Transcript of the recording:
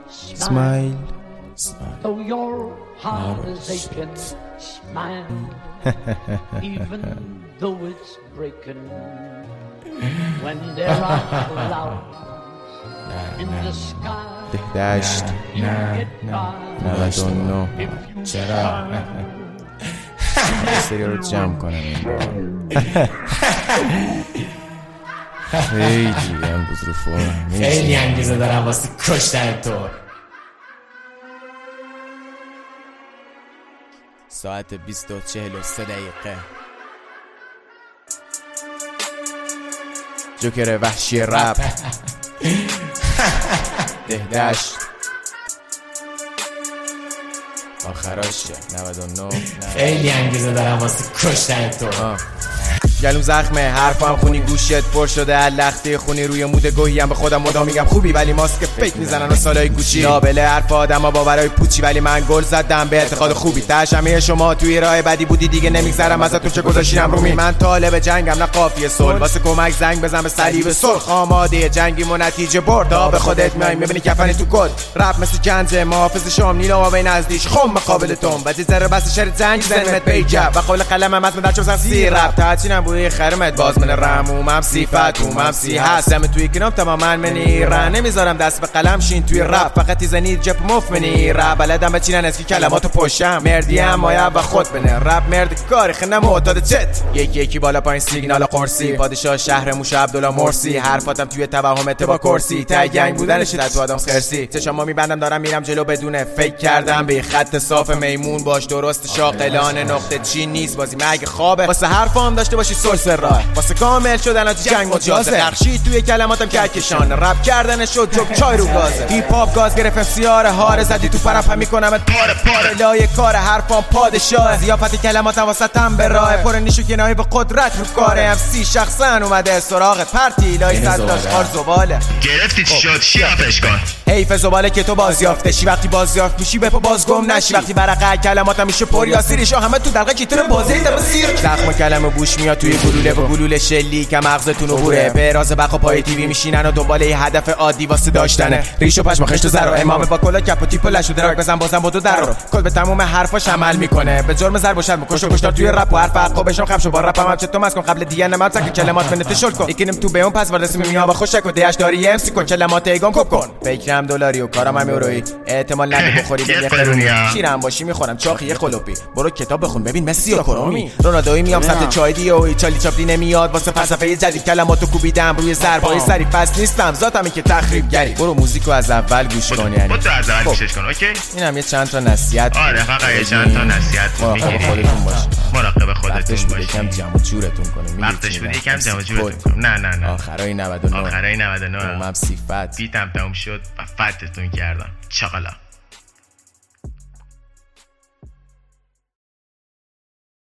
Smile. Though your heart is aching, smile. Even though it's breaking. When there are clouds in the sky. دشت 99 چرا سری رو جمع کنم این بار خیلی امروز رو فرم خیلی انگیزه دارم واسه کشتن تو. ساعت 20:43 جوکر وحشی رپ دهدشت آخراشه 99 خیلی انگیزه دارم واسه کشتن تو. گلوم زخمه حرفم خونی گوشت پر شده لخته خونی روی موده گوهیم به خودم مدام میگم خوبی ولی ماسک فیک میزنن و سالای گوچی لابله حرف آدما باورای پوچی ولی من گل زدم به اعتقاد خوبی تاش همه شما توی راه بدی بودی دیگه نمیگذرم ازتون چه گذاشتینم رومی من طالب جنگم نه قافیه صلح واسه کمک زنگ بزن به صلیب سرخ آماده جنگیم و نتیجه برد تا به خودت میای میبینی کفنی تو کد رپ مثل جنز محافظ شام نیلا و بین نزدیک خم مقابل توم بعضی ذره بس شر زنگ زنمت بیجا و قول قلمم از مدرچ مثلا سی رپ تاچینم بوی خرمت باز من رمومم صفت اومم سی هستم توی گرام تماما منی را نمیذارم دست به قلم شین توی رپ فقط تیزنی جپ مف منی را بلدم بچینن از کی کلماتو پشتم مردی هم مایا و خود بنه رپ مرد کاری خنم معتاد چت یکی یکی بالا پایین سیگنال قرصی پادشاه شهر موش عبدالله مرسی حرفاتم توی توهم با کرسی تا گنگ بودنش تو آدم خرسی چشامو میبندم دارم میرم جلو بدون فکر کردم به خط صاف میمون باش درست شاغلانه نقطه چی نیست بازی مگه خوابه واسه حرفام داشته باشی سورس راه واسه کامل شدن از جنگ مجازه نقشی توی کلماتم کهکشان رپ کردن شد جوک چای رو گازه هیپ هاپ گاز گرفتم سیاره هاره زدی تو پرم میکنم پاره پاره لایه کار حرفام پادشاه زیافت کلماتم واسطم به راه پر نیشو کنایه به قدرت رو کاره ام سی شخصا اومده سراغ پرتی لای صد داش خار زباله گرفتی چی شد شیافش کن حیف زباله که تو بازیافته شی وقتی بازیافت میشی به پا بازگم نشی وقتی برقه کلماتم میشه پر یا سیریش همه تو دلقه کیتر بازی دم سیر زخم کلمه بوش میاد توی گلوله و گلوله شلی که مغزتون رو بوره به راز بقا پای تیوی میشینن و دنبال یه هدف عادی واسه داشتنه ریش و پشم خشت و زر و امام با کلا کپ و تیپ و لش و دراگ بزن بازم بدو در رو کل به تموم حرفاش عمل میکنه به جرم زر باشد میکشه کشتار توی رپ و حرف حقو بشم خفشو با رپم هم چطور مس کن قبل دیگه نمام سک کلمات من تشل کن یکینم تو به اون پس وردس میام با خوشک و دیاش داری ام سی کن کلمات ایگام کپ کن فکرم دلاری و کارم هم یورویی احتمال نداره بخوری به خرونی شیرم باشی میخورم چاخی خلوپی برو کتاب بخون ببین مسی و کرومی رونالدوی میام سمت چای دی و چالی چاپلی نمیاد واسه فلسفه جدید کلماتو کوبیدم روی ضربای سری فصل نیستم ذاتمی که تخریب گری برو موزیکو از اول گوش کن یعنی تو از اول گوشش کن اوکی اینم یه چند تا نصیحت آره فقط یه چند تا نصیحت مراقب خودتون باشین مراقب خودتون باشین یکم جمع جورتون کنه وقتش بود یکم جمع جورتون کنه نه آخرای 99 آخرای 99 اومم صفت بیتم تموم شد و فتتون کردم چاقالا